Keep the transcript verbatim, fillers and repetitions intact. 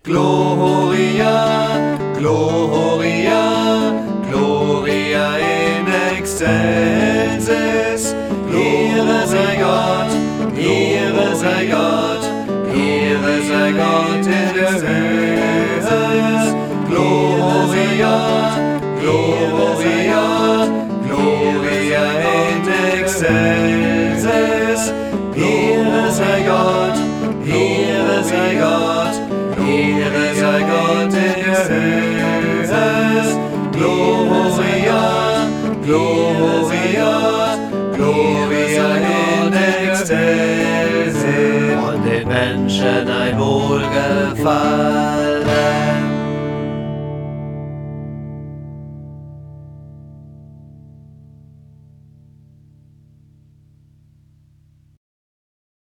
Gloria, Gloria, Gloria in excelsis. Ehre sei Gott, Ehre sei Gott, Ehre sei Gott in excelsis. Gloria, Gloria, Gloria in excelsis. Ehre sei Gott, Ehre sei Gott, Ehre sei Gott in excelsis. Gloria, Gloria, Gloria in excelsis. Und den Menschen ein Wohlgefallen